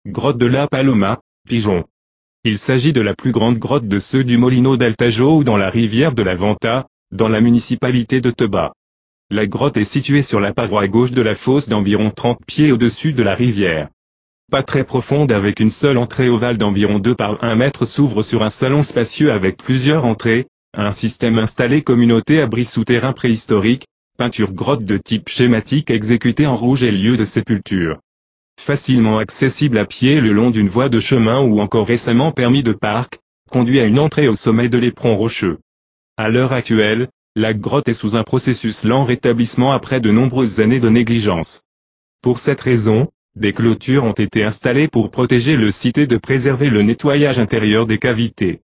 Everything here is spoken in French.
Grotte de la Paloma, Pigeon. Il s'agit de la plus grande grotte de ceux du Molino d'Altajou dans la rivière de la Venta, dans la municipalité de Toba. La grotte est située sur la paroi gauche de la fosse d'environ 30 pieds au-dessus de la rivière. Pas très profonde avec une seule entrée ovale d'environ 2 par 1 mètre s'ouvre sur un salon spacieux avec plusieurs entrées, un système installé communauté abri souterrain préhistorique, peinture grotte de type schématique exécutée en rouge et lieu de sépulture. Facilement accessible à pied le long d'une voie de chemin ou encore récemment permis de parc, conduit à une entrée au sommet de l'éperon rocheux. À l'heure actuelle, la grotte est sous un processus lent rétablissement après de nombreuses années de négligence. Pour cette raison, des clôtures ont été installées pour protéger le site et de préserver le nettoyage intérieur des cavités.